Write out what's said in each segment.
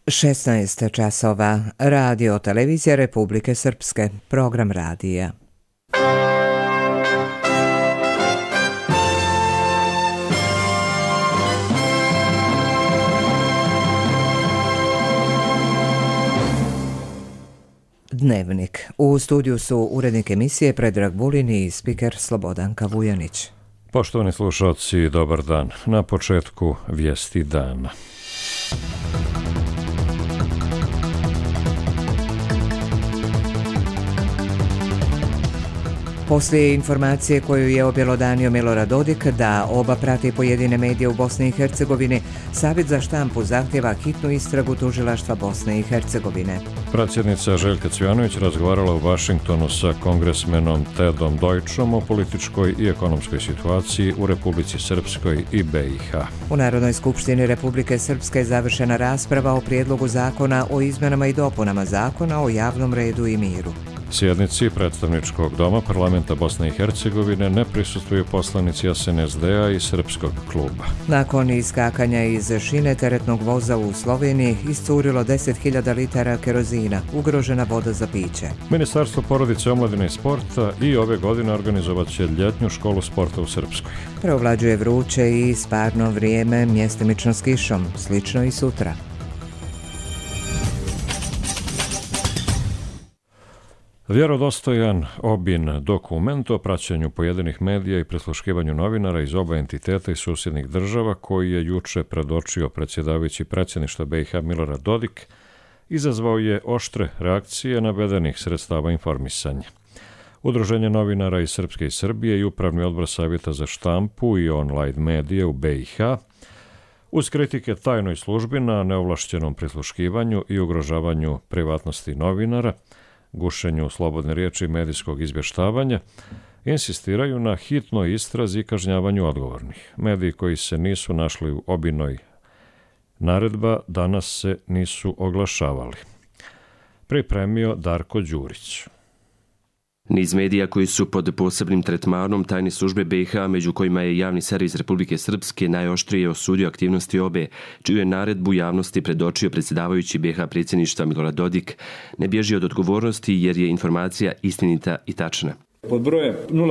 16 časova. Radio Televizija Republike Srpske. Program radija. Dnevnik. U studiju su urednik emisije Predrag Vulin i spiker Slobodanka Vujanić. Poštovani slušalci, dobar dan. Na početku vijesti dana. Poslije informacije koju je objelodanio Milorad Dodik da oba prati pojedine medije u Bosni i Hercegovini, Savjet za štampu zahtjeva hitnu istragu tužilaštva Bosne i Hercegovine. Predsjednica Željka Cvijanović razgovarala u Vašingtonu sa kongresmenom Tedom Deutschom o političkoj i ekonomskoj situaciji u Republici Srpskoj i BiH. U Narodnoj skupštini Republike Srpske je završena rasprava o prijedlogu zakona o izmjenama i dopunama zakona o javnom redu i miru. Sjednici predstavničkog doma parlamenta Bosne i Hercegovine ne prisustvuju poslanici SNSD-a i Srpskog kluba. Nakon iskakanja iz šine teretnog voza u Sloveniji iscurilo 10.000 litara kerozina, ugrožena voda za piće. Ministarstvo porodice, omladine i sporta i ove godine organizovat će ljetnju školu sporta u Srpskoj. Preovlađuje vruće i sparno vrijeme, mjestimično s kišom, slično i sutra. Vjerodostojan obin dokument o praćenju pojedinih medija i prisluškivanju novinara iz oba entiteta i susjednih država koji je juče predočio predsjedavajući predsjedništva BiH Milorad Dodik izazvao je oštre reakcije navedenih sredstava informisanja. Udruženje novinara iz Srpske i Srbije i Upravni odbor Savjeta za štampu i online medije u BiH uz kritike tajnoj službi na neovlašćenom prisluškivanju i ugrožavanju privatnosti novinara, gušenju slobodne riječi i medijskog izvještavanja, insistiraju na hitnoj istrazi i kažnjavanju odgovornih. Mediji koji se nisu našli u obinoj naredba danas se nisu oglašavali. Pripremio Darko Đurić. Niz medija koji su pod posebnim tretmanom tajne službe BiH, među kojima je javni servis Republike Srpske, najoštrije osudio aktivnosti obe, čiju je naredbu javnosti predočio predsjedavajući BiH predsjedništva Milorad Dodik, ne bježi od odgovornosti jer je informacija istinita i tačna. Pod brojem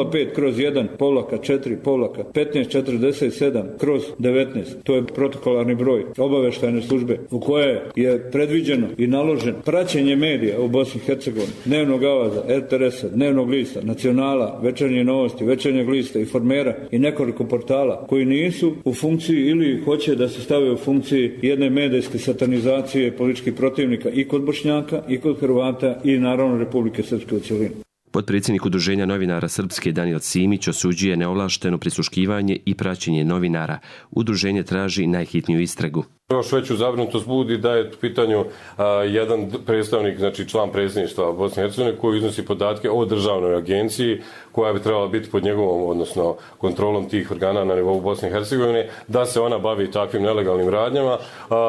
05/1-4-1547/19, to je protokolarni broj obavještajne službe u kojoj je predviđeno i naloženo praćenje medija u Bosni i Hercegovini, Dnevnog avaza, RTS-a, Dnevnog lista, Nacionala, Večernje novosti, Večernjeg lista, Informera i nekoliko portala koji nisu u funkciji ili hoće da se stave u funkciji jedne medijske satanizacije političkih protivnika i kod Bošnjaka i kod Hrvata i naravno Republike Srpske u cjelini. Potpredsjednik Udruženja novinara Srpske Danijel Simić osuđuje neovlašteno prisluškivanje i praćenje novinara. Udruženje traži najhitniju istragu. Još veću zabrinutost budi da je u pitanju jedan predstavnik, znači član predsjedništva Bosne i Hercegovine koji iznosi podatke o državnoj agenciji koja bi trebala biti pod njegovom, odnosno kontrolom tih organa na nivou Bosne i Hercegovine, da se ona bavi takvim nelegalnim radnjama.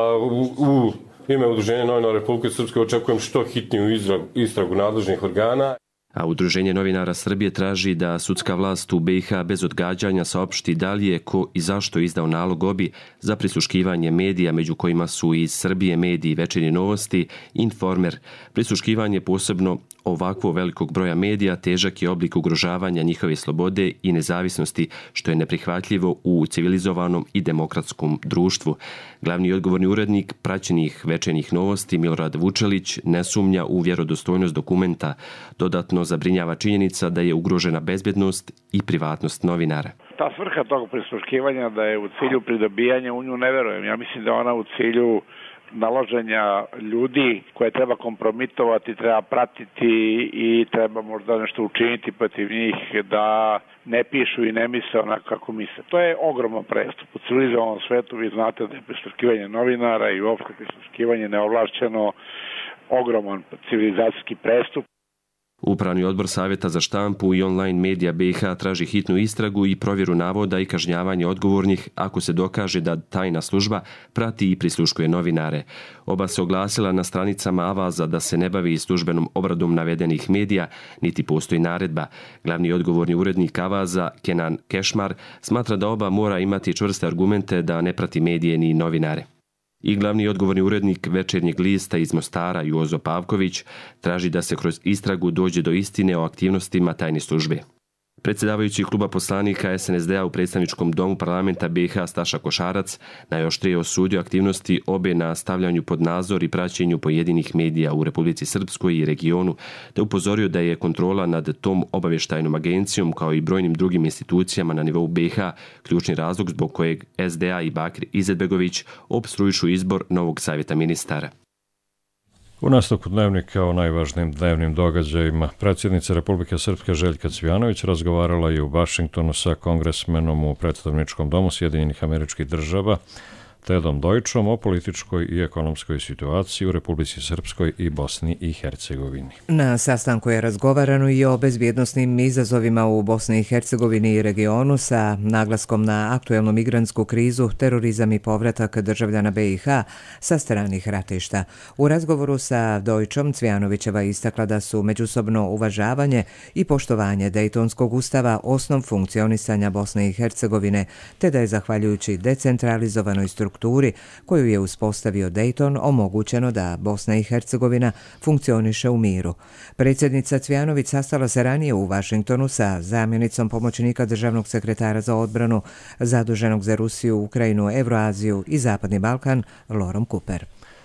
U ime Udruženja novinara Republike Srpske očekujem što hitniju istragu nadležnih organa. A Udruženje novinara Srbije traži da sudska vlast u BiH bez odgađanja saopšti da li je ko i zašto izdao nalog obi za prisluškivanje medija, među kojima su iz Srbije mediji Večernje novosti, Informer. Prisluškivanje posebno ovakvog velikog broja medija težak je oblik ugrožavanja njihove slobode i nezavisnosti, što je neprihvatljivo u civilizovanom i demokratskom društvu. Glavni odgovorni urednik praćenih Večernjih novosti Milorad Vučelić ne sumnja u vjerodostojnost dokumenta. Dodatno zabrinjava činjenica da je ugrožena bezbjednost i privatnost novinara. Ta svrha tog prisluškivanja da je u cilju pridobijanja, u nju ne verujem. Ja mislim da ona u cilju naloženja ljudi koje treba kompromitovati, treba pratiti i treba možda nešto učiniti protiv njih da ne pišu i ne misle onako kako misle. To je ogroman prestup. U civilizovanom svetu vi znate da je prisluškivanje novinara i uopšte prisluškivanje neovlašćeno ogroman civilizacijski prestup. Upravni odbor Savjeta za štampu i online medija BiH traži hitnu istragu i provjeru navoda i kažnjavanje odgovornih ako se dokaže da tajna služba prati i prisluškuje novinare. Oba se oglasila na stranicama Avaza da se ne bavi službenom obradom navedenih medija, niti postoji naredba. Glavni odgovorni urednik Avaza, Kenan Kešmar, smatra da oba mora imati čvrste argumente da ne prati medije ni novinare. I glavni odgovorni urednik Večernjeg lista iz Mostara Jozo Pavković traži da se kroz istragu dođe do istine o aktivnostima tajne službe. Predsjedavajući kluba poslanika SNSD-a u predstavničkom domu parlamenta BiH Staša Košarac najoštrije osudio aktivnosti obe na stavljanju pod nadzor i praćenju pojedinih medija u Republici Srpskoj i regionu, te upozorio da je kontrola nad tom obavještajnom agencijom kao i brojnim drugim institucijama na nivou BiH ključni razlog zbog kojeg SDA i Bakir Izetbegović opstruišu izbor novog savjeta ministara. U nastavku dnevnika o najvažnijim dnevnim događajima predsjednica Republike Srpske Željka Cvijanović razgovarala je u Vašingtonu sa kongresmenom u predstavničkom domu Sjedinjenih Američkih Država Tedom Dojčom o političkoj i ekonomskoj situaciji u Republici Srpskoj i Bosni i Hercegovini. Na sastanku je razgovarano i o bezbjednosnim izazovima u Bosni i Hercegovini i regionu sa naglaskom na aktuelnu migrantsku krizu, terorizam i povratak državljana BiH sa stranih ratišta. U razgovoru sa Dojčom Cvijanovićeva istakla da su međusobno uvažavanje i poštovanje Dejtonskog ustava osnov funkcionisanja Bosne i Hercegovine, te da je zahvaljujući decentralizovanoj strukturi koju je uspostavio Dejton omogućeno da Bosna i Hercegovina funkcioniše u miru. Predsjednica Cvijanović sastala se ranije u Vašingtonu sa zamjenicom pomoćnika državnog sekretara za odbranu zaduženog za Rusiju, Ukrajinu, Evroaziju i Zapadni Balkan Lorom Kuper.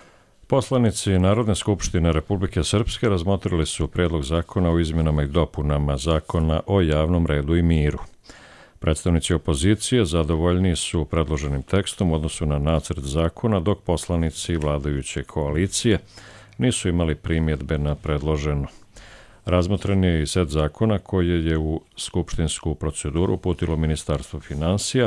Poslanici Narodne skupštine Republike Srpske razmotrili su prijedlog zakona o izmjenama i dopunama zakona o javnom redu i miru. Predstavnici opozicije zadovoljni su predloženim tekstom u odnosu na nacrt zakona, dok poslanici vladajuće koalicije nisu imali primjedbe na predloženo. Razmotren je i set zakona koje je u skupštinsku proceduru uputilo Ministarstvo finansija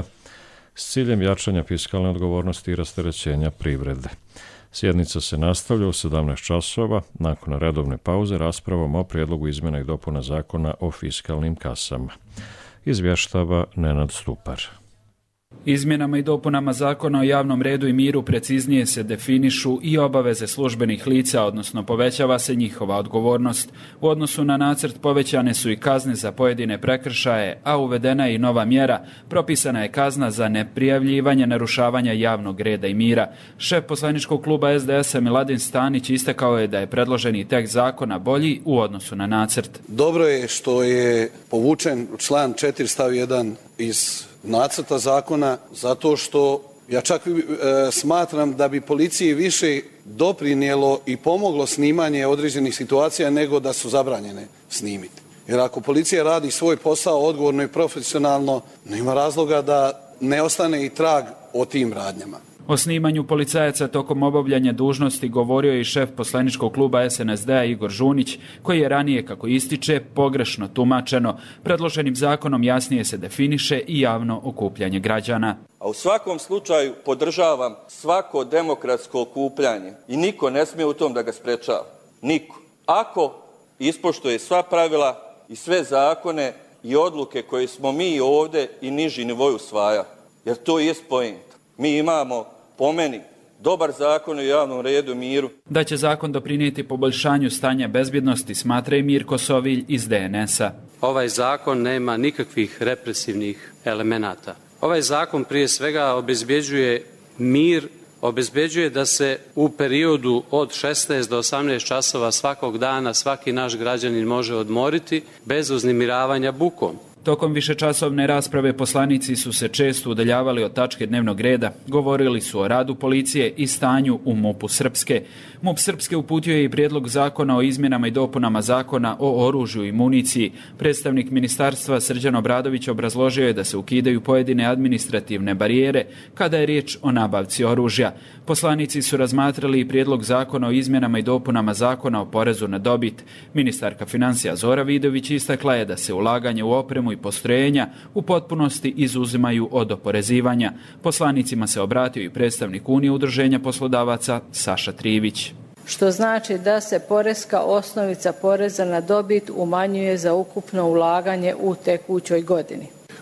s ciljem jačanja fiskalne odgovornosti i rasterećenja privrede. Sjednica se nastavlja u 17 časova, nakon redovne pauze raspravom o prijedlogu izmjena i dopuna zakona o fiskalnim kasama. Izvještava Nenad Stupar. Izmjenama i dopunama zakona o javnom redu i miru preciznije se definišu i obaveze službenih lica, odnosno povećava se njihova odgovornost. U odnosu na nacrt povećane su i kazne za pojedine prekršaje, a uvedena je i nova mjera. Propisana je kazna za neprijavljivanje narušavanja javnog reda i mira. Šef poslaničkog kluba SDS-a Miladin Stanić istakao je da je predloženi tekst zakona bolji u odnosu na nacrt. Dobro je što je povučen član 4 stav 1 iz nacrta zakona, zato što ja čak smatram da bi policiji više doprinijelo i pomoglo snimanje određenih situacija nego da su zabranjene snimiti. Jer ako policija radi svoj posao odgovorno i profesionalno, nema razloga da ne ostane i trag o tim radnjama. O snimanju policajaca tokom obavljanja dužnosti govorio je i šef poslaničkog kluba SNSD-a Igor Žunić, koji je ranije, kako ističe, pogrešno tumačeno. Predloženim zakonom jasnije se definiše i javno okupljanje građana. A u svakom slučaju podržavam svako demokratsko okupljanje i niko ne smije u tom da ga sprečava. Niko. Ako ispoštuje sva pravila i sve zakone i odluke koje smo mi ovdje i niži nivoj usvajali. Jer to je point. Mi imamo, po meni, dobar zakon o javnom redu i miru. Da će zakon doprinijeti poboljšanju stanja bezbjednosti, smatra i Mirko Sovilj iz DNS-a. Ovaj zakon nema nikakvih represivnih elemenata. Ovaj zakon prije svega obezbjeđuje mir, obezbjeđuje da se u periodu od 16 do 18 časova svakog dana svaki naš građanin može odmoriti bez uznemiravanja bukom. Tokom višečasovne rasprave poslanici su se često udaljavali od tačke dnevnog reda. Govorili su o radu policije i stanju u MUP-u Srpske. MUP Srpske uputio je i prijedlog zakona o izmjenama i dopunama zakona o oružju i municiji. Predstavnik ministarstva Srđan Obradović obrazložio je da se ukidaju pojedine administrativne barijere kada je riječ o nabavci oružja. Poslanici su razmatrali i prijedlog zakona o izmjenama i dopunama zakona o porezu na dobit. Ministarka financija Zora Vidović istakla je da se ulaganje u opremu i postrojenja u potpunosti izuzimaju od oporezivanja. Poslanicima se obratio i predstavnik Unije udruženja poslodavaca Saša Trivić. Što znači da se poreska osnovica poreza na dobit umanjuje za ukupno ulaganje u tekućoj godini.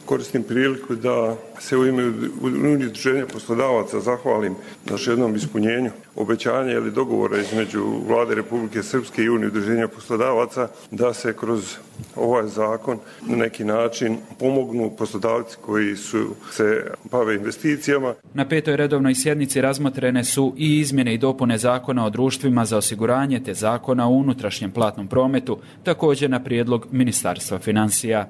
koristim priliku da se u ime Udruženja poslodavaca zahvalim na još jednom ispunjenju obećanja ili dogovora između Vlade Republike Srpske i Udruženja poslodavaca da se kroz ovaj zakon na neki način pomognu poslodavci koji se bave investicijama. Na 5. redovnoj sjednici razmotrene su i izmjene i dopune Zakona o društvima za osiguranje te Zakona o unutrašnjem platnom prometu, također na prijedlog Ministarstva financija.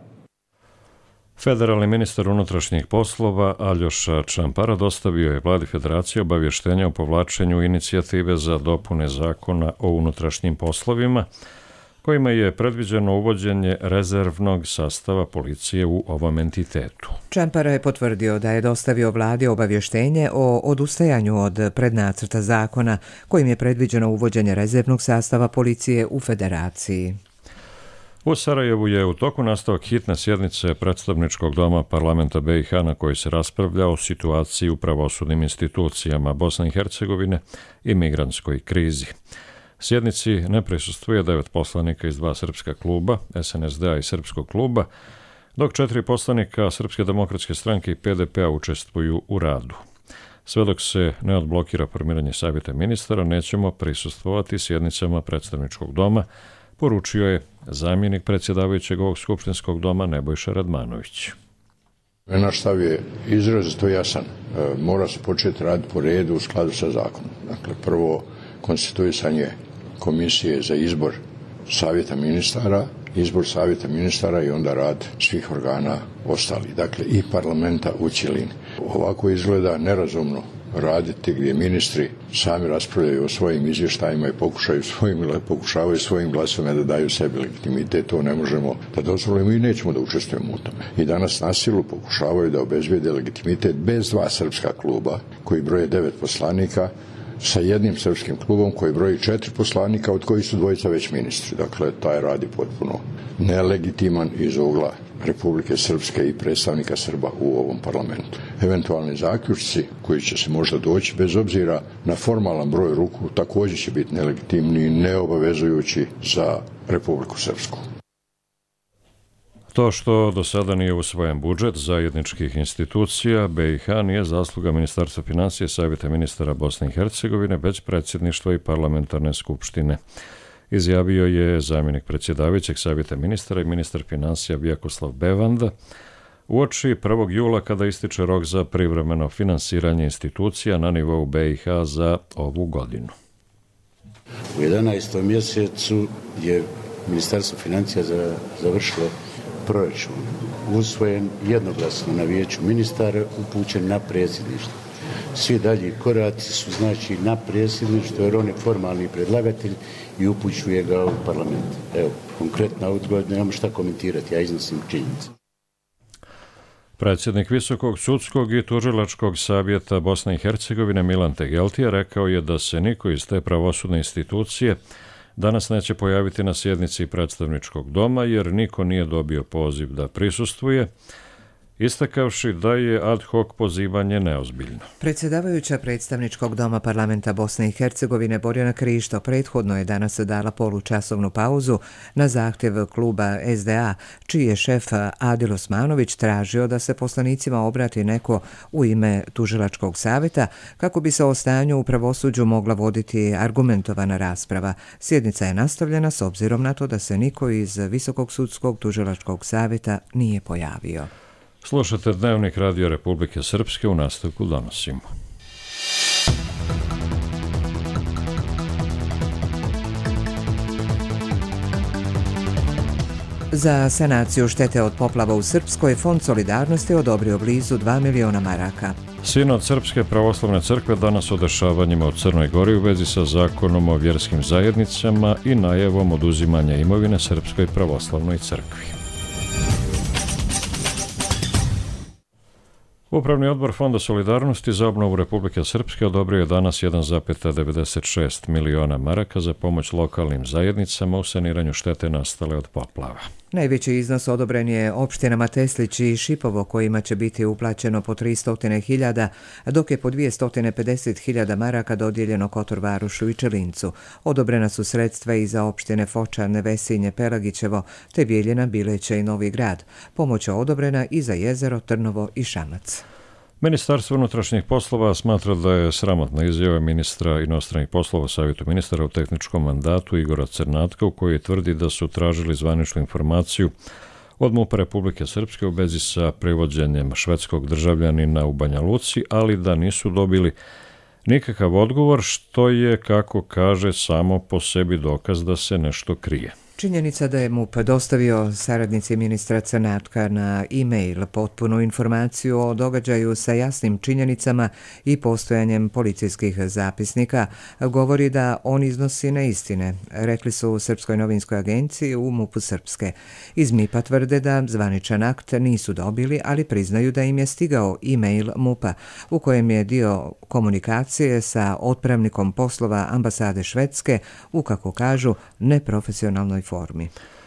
Federalni ministar unutrašnjih poslova Aljoša Čampara dostavio je Vladi Federacije obavještenja o povlačenju inicijative za dopune Zakona o unutrašnjim poslovima, kojima je predviđeno uvođenje rezervnog sastava policije u ovom entitetu. Čampara je potvrdio da je dostavio Vladi obavještenje o odustajanju od prednacrta zakona kojim je predviđeno uvođenje rezervnog sastava policije u Federaciji. U Sarajevu je u toku nastavak hitne sjednice Predstavničkog doma parlamenta BiH na kojoj se raspravlja o situaciji u pravosudnim institucijama Bosne i Hercegovine i migrantskoj krizi. Sjednici ne prisustvuje 9 poslanika iz 2 srpska kluba, SNSD-a i Srpskog kluba, dok 4 poslanika Srpske demokratske stranke i PDP-a učestvuju u radu. Sve dok se ne odblokira formiranje savjeta ministara, nećemo prisustvovati sjednicama Predstavničkog doma, poručio je zamjenik predsjedavajućeg ovog skupštinskog doma Nebojša Radmanović. Naš stav je izrazito jasan. Mora se početi raditi po redu u skladu sa zakonom. Dakle, prvo konstituisanje komisije za izbor savjeta ministara, izbor savjeta ministara i onda rad svih organa ostalih, dakle i parlamenta u cjelini. Ovako izgleda nerazumno raditi gdje ministri sami raspravljaju o svojim izvještajima i pokušavaju svojim glasovima da daju sebi legitimitet. To ne možemo da dozvolimo i nećemo da učestvujemo u tome. I danas na silu pokušavaju da obezbijede legitimitet bez 2 srpska kluba koji broje 9 poslanika sa jednim srpskim klubom koji broji 4 poslanika, od kojih su 2 već ministri. Dakle, taj rad je potpuno nelegitiman iz ugla Republike Srpske i predstavnika Srba u ovom parlamentu. Eventualni zaključci koji će se možda doći bez obzira na formalan broj ruku također će biti nelegitimni i neobavezujući za Republiku Srpsku. To što do sada nije usvojen budžet zajedničkih institucija BiH nije zasluga Ministarstva financija, Savjeta ministara Bosne i Hercegovine, već predsjedništva i parlamentarne skupštine. Izjavio je zamjenik predsjedavajućeg Savjeta ministara i ministar financija Vjakoslav Bevanda uoči 1. jula kada ističe rok za privremeno finansiranje institucija na nivou BiH za ovu godinu. U 11. mjesecu je Ministarstvo financija završilo proračun, usvojen jednoglasno na vijeću ministara, upućen na predsjedništvo. Svi dalji koraci su znači na predsjedništvo jer on je formalni predlagatelj i upućuje ga u parlament. Evo, konkretna odgovor, nemam šta komentirati, ja iznosim činjenice. Predsjednik Visokog sudskog i tužilačkog savjeta Bosne i Hercegovine Milan Tegeltija rekao je da se niko iz te pravosudne institucije danas neće pojaviti na sjednici Predstavničkog doma jer niko nije dobio poziv da prisustvuje, istakavši da je ad hoc pozivanje neozbiljno. Predsjedavajuća Predstavničkog doma parlamenta Bosne i Hercegovine Borjana Krišto prethodno je danas dala polučasovnu pauzu na zahtjev kluba SDA, čiji je šef Adil Osmanović tražio da se poslanicima obrati neko u ime tužilačkog savjeta kako bi se o stanju u pravosuđu mogla voditi argumentovana rasprava. Sjednica je nastavljena s obzirom na to da se niko iz Visokog sudskog tužilačkog savjeta nije pojavio. Slušate Dnevnik Radio Republike Srpske, u nastavku donosimo. Za sanaciju štete od poplava u Srpskoj Fond solidarnosti odobrio blizu 2 miliona maraka. Sinod Srpske pravoslavne crkve danas o dešavanjima u Crnoj Gori u vezi sa zakonom o vjerskim zajednicama i najavom oduzimanja imovine Srpskoj pravoslavnoj crkvi. Upravni odbor Fonda solidarnosti za obnovu Republike Srpske odobrio je danas 1,96 miliona maraka za pomoć lokalnim zajednicama u saniranju štete nastale od poplava. Najveći iznos odobren je opštinama Teslić i Šipovo, kojima će biti uplaćeno po 300.000, dok je po 250.000 maraka dodijeljeno Kotor Varošu i Čelincu. Odobrena su sredstva i za opštine Foča, Nevesinje, Pelagićevo, te Bijeljina, Bileće i Novi Grad. Pomoć je odobrena i za Jezero, Trnovo i Šamac. Ministarstvo unutrašnjih poslova smatra da je sramotna izjava ministra inostranih poslova Savjetu ministara u tehničkom mandatu Igora Crnatka, u kojoj tvrdi da su tražili zvaničnu informaciju od MUP-a Republike Srpske u vezi sa prevođenjem švedskog državljanina u Banja Luci, ali da nisu dobili nikakav odgovor, što je, kako kaže, samo po sebi dokaz da se nešto krije. Činjenica da je MUP dostavio saradnici ministra Crnatka na e-mail potpunu informaciju o događaju sa jasnim činjenicama i postojanjem policijskih zapisnika govori da on iznosi neistine, rekli su u Srpskoj novinskoj agenciji u MUP-u Srpske. Iz MIP-a tvrde da zvaničan akt nisu dobili, ali priznaju da im je stigao e-mail MUP-a u kojem je dio komunikacije sa otpravnikom poslova ambasade Švedske u, kako kažu, neprofesionalnoj formi.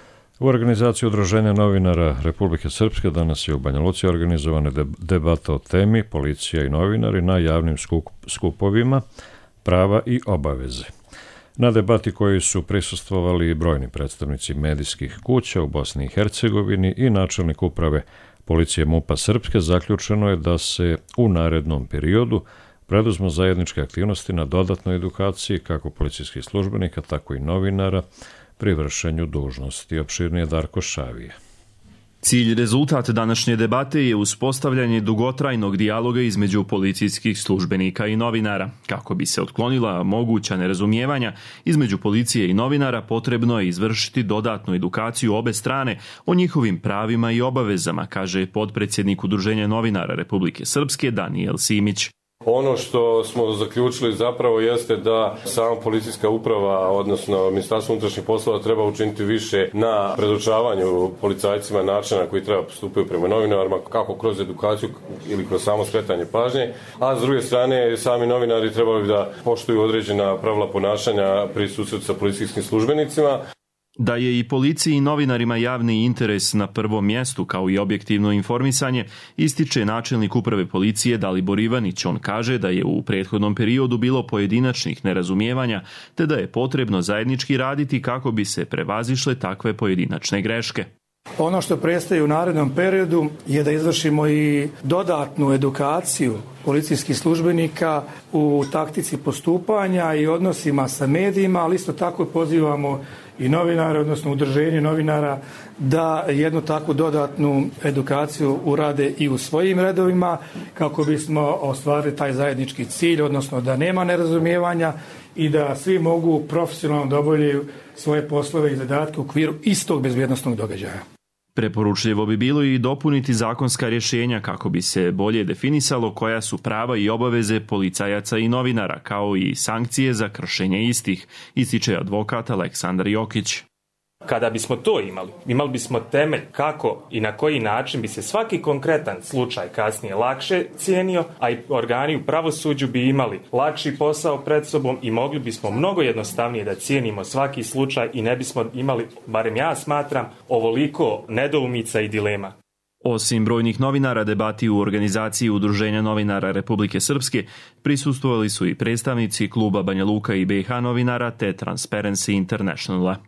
U organizaciji Udruženja novinara Republike Srpske danas je u Banja Luci organizovana debata o temi policija i novinari na javnim skupovima, prava i obaveze. Na debati koji su prisustvovali brojni predstavnici medijskih kuća u Bosni i Hercegovini i načelnik uprave policije MUP-a Srpske, zaključeno je da se u narednom periodu preduzmu zajedničke aktivnosti na dodatnoj edukaciji kako policijskih službenika, tako i novinara pri vršenju dužnosti. Opširnije Darko Šavije. Cilj rezultat današnje debate je uspostavljanje dugotrajnog dijaloga između policijskih službenika i novinara. Kako bi se otklonila moguća nerazumijevanja između policije i novinara, potrebno je izvršiti dodatnu edukaciju obe strane o njihovim pravima i obavezama, kaže potpredsjednik Udruženja novinara Republike Srpske Danijel Simić. Ono što smo zaključili zapravo jeste da sama policijska uprava, odnosno Ministarstvo unutrašnjih poslova, treba učiniti više na predočavanju policajcima načina koji treba postupaju prema novinarima, kako kroz edukaciju ili kroz samo skretanje pažnje, a s druge strane sami novinari trebali da poštuju određena pravila ponašanja pri susretu sa policijskim službenicima. Da je i policiji i novinarima javni interes na prvom mjestu kao i objektivno informisanje, ističe načelnik uprave policije Dalibor Ivanić. On kaže da je u prethodnom periodu bilo pojedinačnih nerazumijevanja, te da je potrebno zajednički raditi kako bi se prevazišle takve pojedinačne greške. Ono što predstoji u narednom periodu je da izvršimo i dodatnu edukaciju policijskih službenika u taktici postupanja i odnosima sa medijima, ali isto tako pozivamo i novinare, odnosno udruženje novinara, da jednu takvu dodatnu edukaciju urade i u svojim redovima kako bismo ostvarili taj zajednički cilj, odnosno da nema nerazumijevanja i da svi mogu profesionalno da obavljaju svoje poslove i zadatke u okviru istog bezbjednosnog događaja. Preporučljivo bi bilo i dopuniti zakonska rješenja kako bi se bolje definisalo koja su prava i obaveze policajaca i novinara, kao i sankcije za kršenje istih, ističe advokat Aleksandar Jokić. Kada bismo to imali bismo temelj kako i na koji način bi se svaki konkretan slučaj kasnije lakše cijenio, a i organi u pravosuđu bi imali lakši posao pred sobom i mogli bismo mnogo jednostavnije da cijenimo svaki slučaj i ne bismo imali, barem ja smatram, ovoliko nedoumica i dilema. Osim brojnih novinara, debati u organizaciji Udruženja novinara Republike Srpske prisustvovali su i predstavnici kluba Banja Luka i BiH novinara te Transparency Internationala.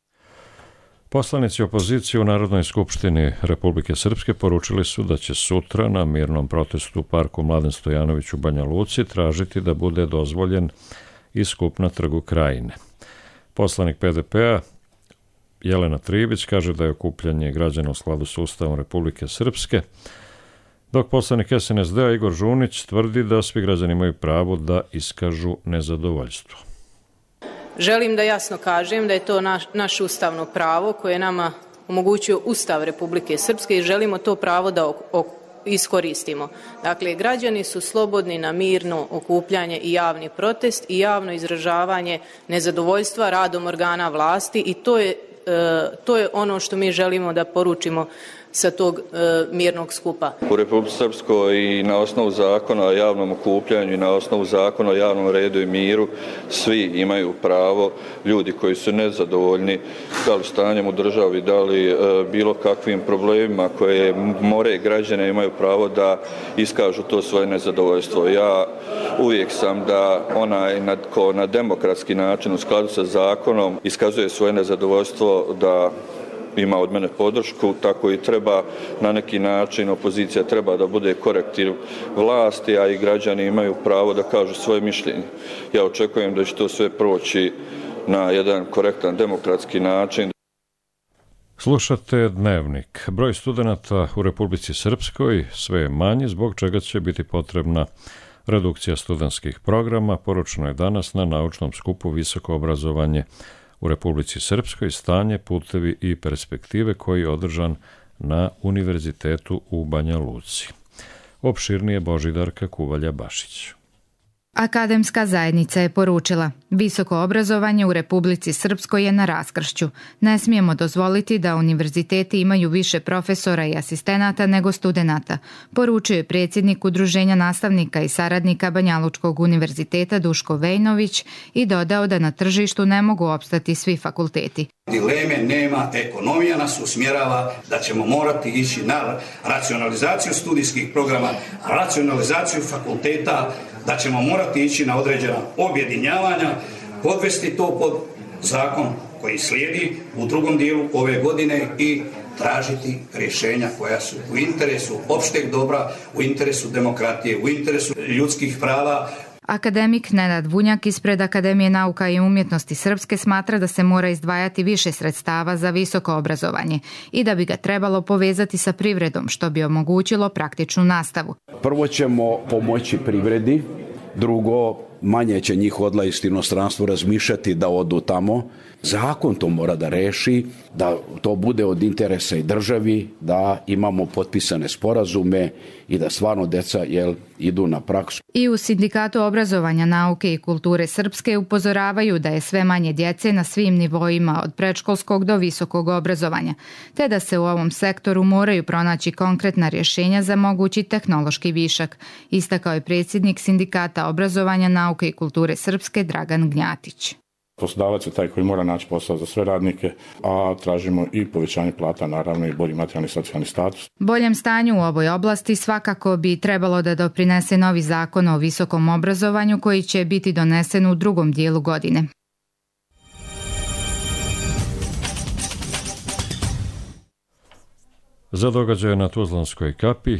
Poslanici opozicije u Narodnoj skupštini Republike Srpske poručili su da će sutra na mirnom protestu u parku Mladen Stojanović u Banja Luci tražiti da bude dozvoljen i skup na Trgu Krajine. Poslanik PDP-a Jelena Tribić kaže da je okupljanje građana u skladu s Ustavom Republike Srpske, dok poslanik SNSD-a Igor Žunić tvrdi da svi građani imaju pravo da iskažu nezadovoljstvo. Želim da jasno kažem da je to naše ustavno pravo koje nama omogućuje Ustav Republike Srpske i želimo to pravo da iskoristimo. Dakle, građani su slobodni na mirno okupljanje i javni protest i javno izražavanje nezadovoljstva radom organa vlasti i to je ono što mi želimo da poručimo sa tog mirnog skupa. U Republici Srpskoj i na osnovu zakona o javnom okupljanju i na osnovu zakona o javnom redu i miru svi imaju pravo, ljudi koji su nezadovoljni da li stanjem u državi, da li bilo kakvim problemima koje more građane, imaju pravo da iskažu to svoje nezadovoljstvo. Ja uvijek sam da onaj ko na demokratski način u skladu sa zakonom iskazuje svoje nezadovoljstvo da ima od mene podršku, tako i treba na neki način, opozicija treba da bude korektiv vlasti, a i građani imaju pravo da kažu svoje mišljenje. Ja očekujem da će to sve proći na jedan korektan demokratski način. Slušate Dnevnik. Broj studenata u Republici Srpskoj sve je manji, zbog čega će biti potrebna redukcija studentskih programa. Poručeno je danas na naučnom skupu Visoko obrazovanje u Republici Srpskoj, stanje, putevi i perspektive, koji je održan na Univerzitetu u Banja Luci. Opširnije Božidarka Kuvalja-Bašić. Akademska zajednica je poručila: visoko obrazovanje u Republici Srpskoj je na raskršću. Ne smijemo dozvoliti da univerziteti imaju više profesora i asistenata nego studenata, poručio je predsjednik Udruženja nastavnika i saradnika Banjalučkog univerziteta Duško Vejnović i dodao da na tržištu ne mogu opstati svi fakulteti. Dileme nema, ekonomija nas usmjerava da ćemo morati ići na racionalizaciju studijskih programa, racionalizaciju fakulteta, da ćemo morati ići na određena objedinjavanja, podvesti to pod zakon koji slijedi u drugom dijelu ove godine i tražiti rješenja koja su u interesu opšteg dobra, u interesu demokratije, u interesu ljudskih prava. Akademik Nenad Vunjak ispred Akademije nauka i umjetnosti Srpske smatra da se mora izdvajati više sredstava za visoko obrazovanje i da bi ga trebalo povezati sa privredom, što bi omogućilo praktičnu nastavu. Prvo ćemo pomoći privredi, drugo, manje će njih odlaziti u inostranstvo razmišljati da odu tamo. Zakon to mora da reši, da to bude od interesa i državi, da imamo potpisane sporazume i da stvarno deca idu na praksu. I u Sindikatu obrazovanja, nauke i kulture Srpske upozoravaju da je sve manje djece na svim nivoima od predškolskog do visokog obrazovanja, te da se u ovom sektoru moraju pronaći konkretna rješenja za mogući tehnološki višak, istakao je predsjednik Sindikata obrazovanja, nauke i kulture Srpske Dragan Gnjatić. Poslodavac je taj koji mora naći posao za sve radnike, a tražimo i povećanje plata, naravno i bolji materijalni i socijalni status. Boljem stanju u ovoj oblasti svakako bi trebalo da doprinese novi zakon o visokom obrazovanju koji će biti donesen u drugom dijelu godine. Za događaje na Tuzlanskoj kapiji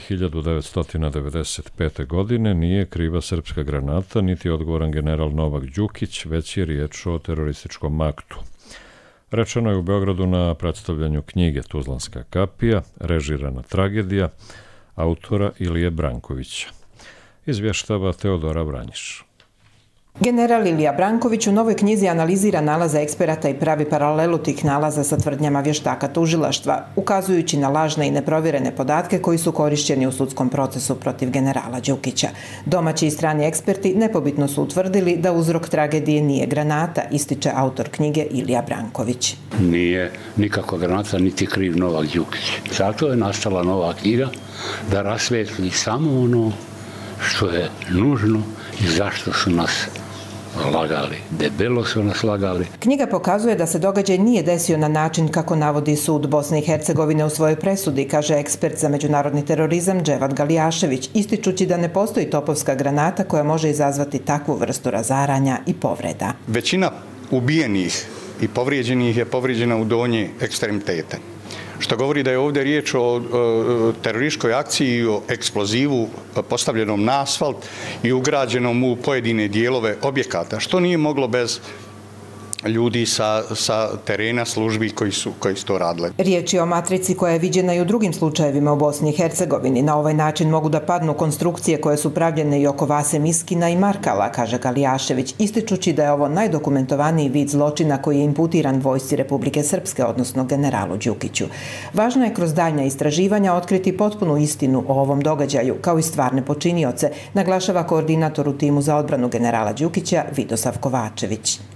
1995. godine nije kriva srpska granata, niti odgovoran general Novak Đukić, već je riječ o terorističkom aktu. Rečeno je u Beogradu na predstavljanju knjige Tuzlanska kapija, režirana tragedija, autora Ilije Brankovića. Izvještava Teodora Vranjiš. General Ilija Branković u novoj knjizi analizira nalaze eksperata i pravi paralelu tih nalaza sa tvrdnjama vještaka tužilaštva, ukazujući na lažne i neprovjerene podatke koji su korišćeni u sudskom procesu protiv generala Đukića. Domaći i strani eksperti nepobitno su utvrdili da uzrok tragedije nije granata, ističe autor knjige Ilija Branković. Nije nikakva granata, niti kriv Novak Đukić. Zato je nastala nova knjiga da rasvijetli samo ono što je nužno i zašto su nas lagali. Debelo su nas lagali. Knjiga pokazuje da se događaj nije desio na način kako navodi sud Bosne i Hercegovine u svojoj presudi, kaže ekspert za međunarodni terorizam Dževad Galijašević, ističući da ne postoji topovska granata koja može izazvati takvu vrstu razaranja i povreda. Većina ubijenih i povrijeđenih je povrijeđena u donje ekstremitete, što govori da je ovdje riječ o terorističkoj akciji i o eksplozivu postavljenom na asfalt i ugrađenom u pojedine dijelove objekata, što nije moglo bez ljudi sa terena, službi koji su to radili. Riječ je o matrici koja je viđena i u drugim slučajevima u Bosni i Hercegovini. Na ovaj način mogu da padnu konstrukcije koje su pravljene i oko Vase Miskina i Markala, kaže Galijašević, ističući da je ovo najdokumentovaniji vid zločina koji je imputiran vojsci Republike Srpske, odnosno generalu Đukiću. Važno je kroz daljnja istraživanja otkriti potpunu istinu o ovom događaju, kao i stvarne počinioce, naglašava koordinator u timu za odbranu generala Đukića Vidosav Kovačević.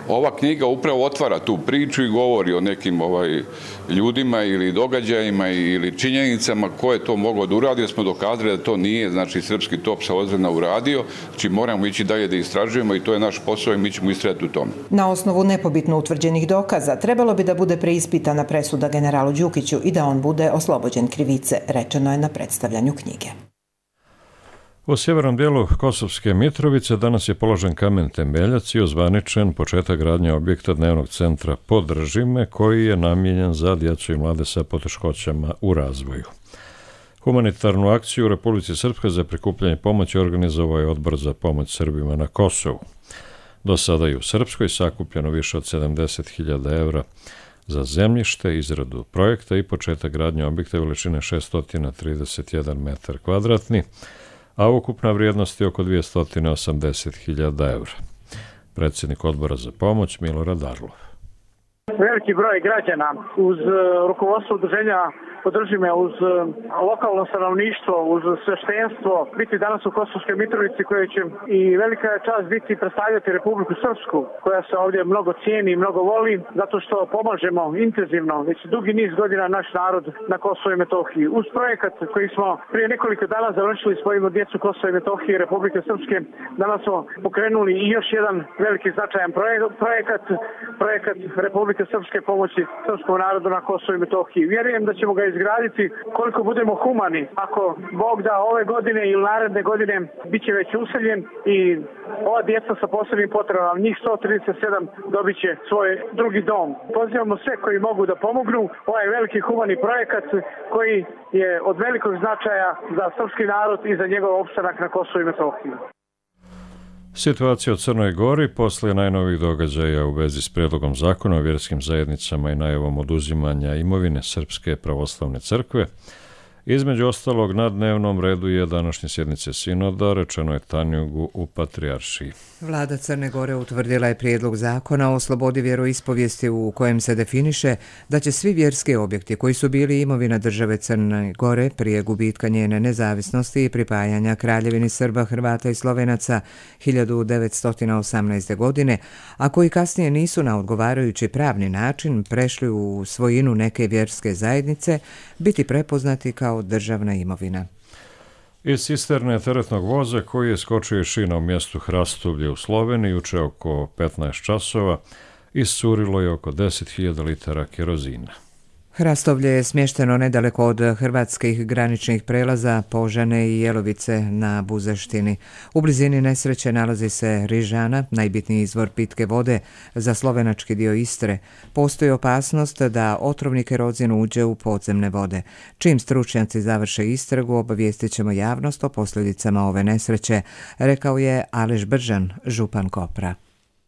Ova knjiga upravo otvara tu priču i govori o nekim ljudima ili događajima ili činjenicama ko je to mogao da uradi, jer smo dokazali da to nije, znači, srpski top sa Ozrena uradio, znači moramo ići dalje da istražujemo i to je naš posao i mi ćemo istrajati u tome. Na osnovu nepobitno utvrđenih dokaza trebalo bi da bude preispitana presuda generalu Đukiću i da on bude oslobođen krivice, rečeno je na predstavljanju knjige. U sjevernom dijelu Kosovske Mitrovice danas je položen kamen temeljac i ozvaničen početak gradnje objekta dnevnog centra Podržime, koji je namijenjen za djecu i mlade sa poteškoćama u razvoju. Humanitarnu akciju u Republici Srpskoj za prikupljanje pomoći organizovao je Odbor za pomoć Srbima na Kosovu. Do sada je u Srpskoj sakupljeno više od 70.000 evra za zemljište, izradu projekta i početak gradnje objekta veličine 631 metar kvadratni, a ukupna vrijednost je oko 280.000 evra. Predsjednik Odbora za pomoć Milorad Arlov. Veliki broj građana uz rukovodstvo udruženja Podržime, uz lokalno stanovništvo, uz sveštenstvo biti danas u Kosovskoj Mitrovici, koje će i velika je čast biti predstavljati Republiku Srpsku, koja se ovdje mnogo cijeni i mnogo voli, zato što pomažemo intenzivno već dugi niz godina naš narod na Kosovu i Metohiji. Uz projekat koji smo prije nekoliko dana završili svojim djecu Kosova i Metohije i Republike Srpske, danas smo pokrenuli i još jedan veliki značajan projekat Republike Srpske pomoći srpskom narodu na Kosovu i Metohiji. Vjerujem da ćemo ga izgraditi koliko budemo humani. Ako Bog da, ove godine ili naredne godine bit će već useljen i ova djeca sa posebnim potrebama, njih 137, dobit će svoj drugi dom. Pozivamo sve koji mogu da pomognu. Ovaj veliki humani projekat koji je od velikog značaja za srpski narod i za njegov opstanak na Kosovu i Metohiji. Situacija u Crnoj Gori poslije najnovih događaja u vezi s prijedlogom zakona o vjerskim zajednicama i najavom oduzimanja imovine Srpske pravoslavne crkve. Između ostalog, na dnevnom redu je današnje sjednice sinoda, rečeno je Tanjugu u Patrijaršiji. Vlada Crne Gore utvrdila je prijedlog zakona o slobodi vjeroispovijesti u kojem se definiše da će svi vjerski objekti koji su bili imovina države Crne Gore prije gubitka njene nezavisnosti i pripajanja Kraljevini Srba, Hrvata i Slovenaca 1918. godine, a koji kasnije nisu na odgovarajući pravni način prešli u svojinu neke vjerske zajednice, biti prepoznati kao državna imovina. Iz cisterne teretnog voza koji je skočio iz šina u mjestu Hrastovlje u Sloveniji juče oko 15 časova iscurilo je oko 10.000 litara kerozina. Hrastovlje je smješteno nedaleko od hrvatskih graničnih prelaza Požane i Jelovice na Buzaštini. U blizini nesreće nalazi se Rižana, najbitniji izvor pitke vode za slovenački dio Istre. Postoji opasnost da otrovni kerozin uđe u podzemne vode. Čim stručnjaci završe istragu, obavijestit ćemo javnost o posljedicama ove nesreće, rekao je Aleš Bržan, župan Kopra.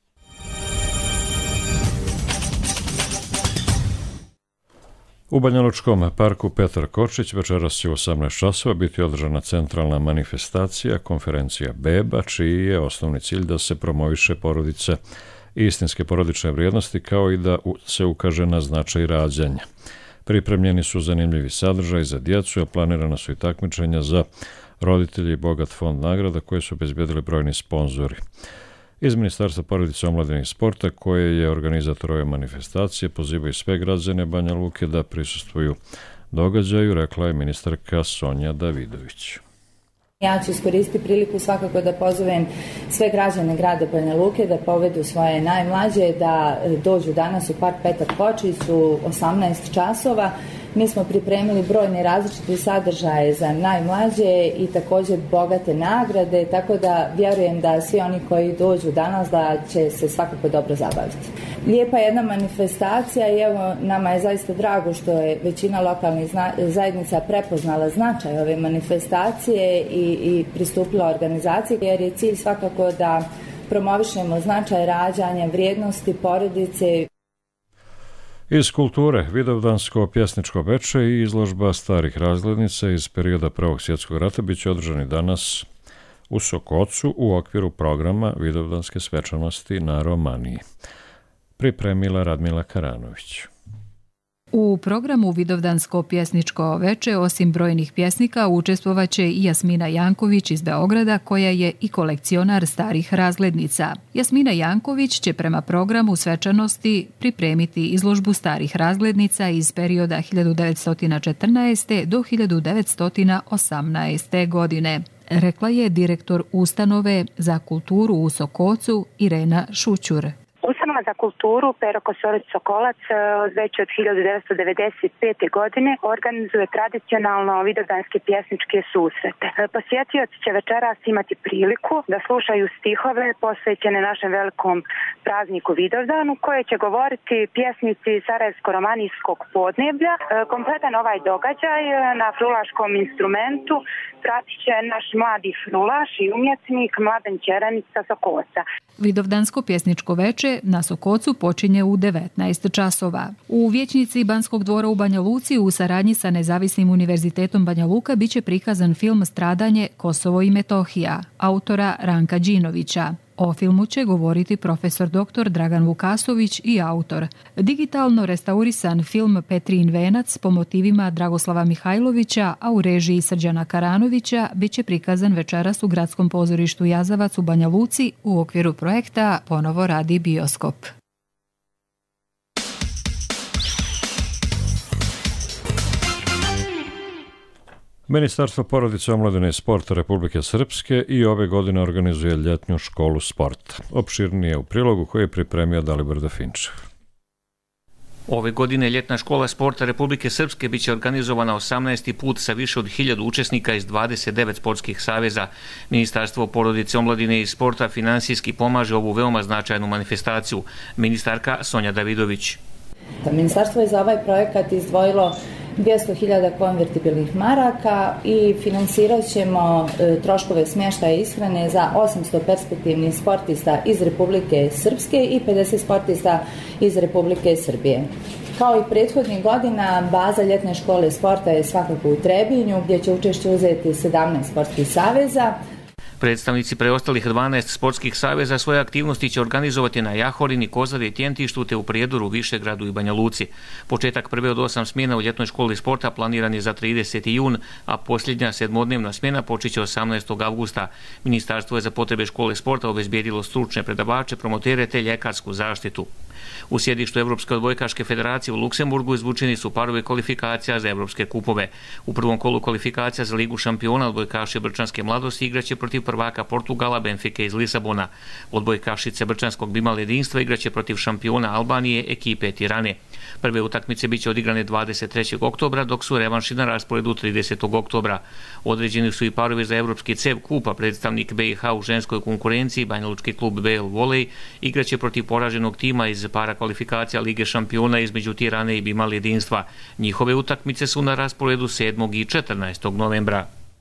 U Banjalučkom parku Petar Kočić večeras će u 18 časova biti održana centralna manifestacija, konferencija Beba, čiji je osnovni cilj da se promoviše porodice i istinske porodične vrijednosti, kao i da se ukaže na značaj rađanja. Pripremljeni su zanimljivi sadržaj za djecu, a planirana su i takmičenja za roditelji i bogat fond nagrada koje su obezbjedili brojni sponzori. Iz Ministarstva porodice, omladine i sporta, koje je organizator ove manifestacije, pozivaju sve građane Banja Luke da prisustvuju događaju, rekla je ministarka Sonja Davidović. Ja ću iskoristiti priliku svakako da pozovem sve građane grada Banja Luke da povedu svoje najmlađe, da dođu danas u park Petar Kočić u 18 časova. Mi smo pripremili brojne različite sadržaje za najmlađe i također bogate nagrade, tako da vjerujem da svi oni koji dođu danas da će se svakako dobro zabaviti. Lijepa jedna manifestacija i evo nama je zaista drago što je većina lokalnih zajednica prepoznala značaj ove manifestacije i pristupila organizaciji, jer je cilj svakako da promovišemo značaj rađanja, vrijednosti porodice. Iz kulture, vidovdansko pjesničko veče i izložba starih razglednica iz perioda Prvog svjetskog rata bit će održani danas u Sokocu u okviru programa Vidovdanske svečanosti na Romaniji. Pripremila Radmila Karanović. U programu Vidovdansko pjesničko veče osim brojnih pjesnika učestvovaće i Jasmina Janković iz Beograda koja je i kolekcionar starih razglednica. Jasmina Janković će prema programu svečanosti pripremiti izložbu starih razglednica iz perioda 1914. do 1918. godine, rekla je direktor Ustanove za kulturu u Sokocu Irena Šućur. Ustanova za kulturu Pero Kosorić Sokolac već od 1995. godine organizuje tradicionalno vidovdanske pjesničke susrete. Posjetioci će večeras imati priliku da slušaju stihove posvećene našem velikom prazniku Vidovdanu koje će govoriti pjesnici Sarajevsko-romanijskog podneblja. Kompletan ovaj događaj na frulaškom instrumentu pratit će naš mladi frulaš i umjetnik Mladen Ćeranić sa Sokoca. Vidovdansko pjesničko veče na Sokocu počinje u 19 časova. U vijećnici Banskog dvora u Banja Luci u saradnji sa Nezavisnim univerzitetom Banja Luka biće prikazan film Stradanje Kosovo i Metohija, autora Ranka Đinovića. O filmu će govoriti profesor dr. Dragan Vukasović i autor. Digitalno restaurisan film Petrin venac po motivima Dragoslava Mihajlovića, a u režiji Srđana Karanovića, biće prikazan večeras u Gradskom pozorištu Jazavac u Banja Luci u okviru projekta Ponovo radi bioskop. Ministarstvo porodice, omladine i sporta Republike Srpske i ove godine organizuje ljetnju školu sporta. Opširnije u prilogu koji je pripremio Dalibor Dafinčev. Ove godine ljetna škola sporta Republike Srpske biće organizovana 18. put sa više od 1000 učesnika iz 29 sportskih saveza. Ministarstvo porodice, omladine i sporta finansijski pomaže ovu veoma značajnu manifestaciju. Ministarka Sonja Davidović. Ministarstvo je za ovaj projekat izdvojilo 200.000 konvertibilnih maraka i financirat ćemo troškove smještaja i ishrane za 800 perspektivnih sportista iz Republike Srpske i 50 sportista iz Republike Srbije. Kao i prethodnih godina, baza ljetne škole sporta je svakako u Trebinju, gdje će učešće uzeti 17 sportskih saveza. Predstavnici preostalih 12 sportskih saveza svoje aktivnosti će organizovati na Jahorini, Kozari, Tjentištu te u Prijedoru, Višegradu i Banja Luci. Početak prve od 8 smjena u ljetnoj školi sporta planiran je za 30. jun, a posljednja 7-dnevna smjena počeće 18. avgusta. Ministarstvo je za potrebe škole sporta obezbijedilo stručne predavače, promotere te ljekarsku zaštitu. U sjedištu Evropske odbojkaške federacije u Luksemburgu izvučeni su parovi kvalifikacija za evropske kupove. U prvom kolu kvalifikacija za Ligu šampiona odbojkaši Brčanske mladosti igraće protiv prvaka Portugala Benfike iz Lisabona. Odbojkašice Brčanskog Bimal jedinstva igraće protiv šampiona Albanije ekipe Tirane. Prve utakmice biće odigrane 23. oktobra, dok su revanši na rasporedu 30. oktobra. Određeni su i parovi za evropski CEV kupa. Predstavnik BiH u ženskoj konkurenciji, banjalučki klub BL Volej, igraće protiv poraženog tima iz para kvalifikacija Lige šampiona između Tirane i Bimal jedinstva. Njihove utakmice su na rasporedu 7. i 14. novembra.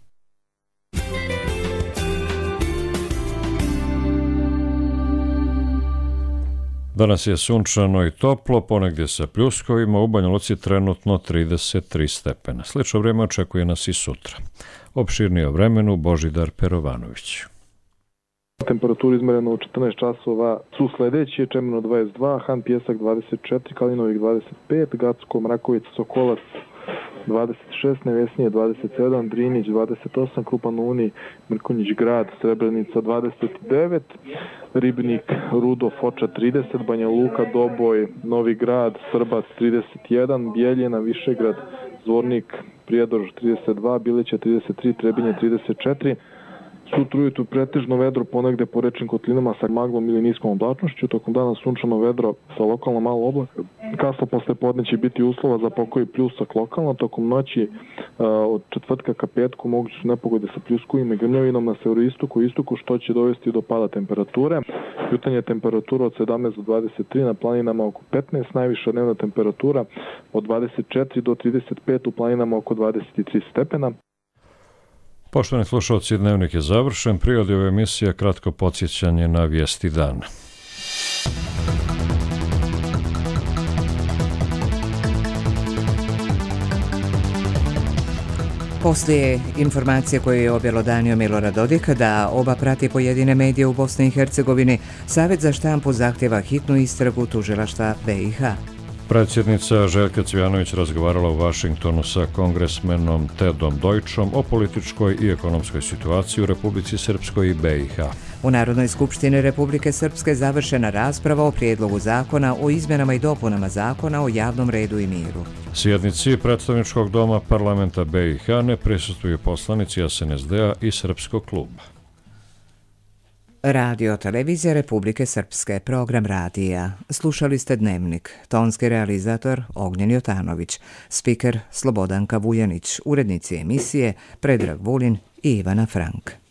Danas je sunčano i toplo, ponegdje sa pljuskovima, u Banja Luci trenutno 33 stepena. Slično vrijeme očekuje nas i sutra. Opširnije o vremenu Božidar Perovanović. Temperaturu izmereno u 14 časova su sljedeći: Čemerno 22, Han Pjesak 24, Kalinovik 25, Gacko, Mrakovica, Sokolac 26, Nevesnije 27, Drinić 28, Krupan Uni, Mrkonjić Grad, Srebrenica 29, Ribnik, Rudo, Foča 30, Banja Luka, Doboj, Novi Grad, Srbac 31, Bijeljina, Višegrad, Zvornik, Prijedor 32, Bileća 33, Trebinje 34. Sutra ujutru pretežno vedro, ponegde po rečnim kotlinama sa maglom ili niskom oblačnošću, tokom dana sunčano vedro sa lokalno malo oblaka. Kasno posle podne će biti uslova za pokoj pljusak lokalno, tokom noći od četvrtka ka petku moguće su nepogode sa pljuskovima i grmljavinom na severoistoku i istoku, što će dovesti do pada temperature. Jutanja temperatura od 17 do 23, na planinama oko 15, najviša dnevna temperatura od 24 do 35, u planinama oko 23 stepena. Poštovani slušalci, dnevnik je završen. Prirodi ove emisije kratko podsjećanje na vijesti dana. Poslije informacije koje je objelodanio Milorad Dodik da oba prati pojedine medije u Bosni i Hercegovini, Savjet za štampu zahtjeva hitnu istragu tužilaštva BiH. Predsjednica Željka Cvijanović razgovarala u Vašingtonu sa kongresmenom Tedom Deutschom o političkoj i ekonomskoj situaciji u Republici Srpskoj i BiH. U Narodnoj skupštini Republike Srpske završena rasprava o prijedlogu zakona o izmjenama i dopunama zakona o javnom redu i miru. Sjednici predstavničkog doma parlamenta BiH ne prisustvuju poslanici SNSD-a i Srpskog kluba. Radio televizija Republike Srpske, program radija. Slušali ste Dnevnik, tonski realizator Ognjen Jotanović, spiker Slobodanka Vujanić, urednici emisije Predrag Vulin i Ivana Frank.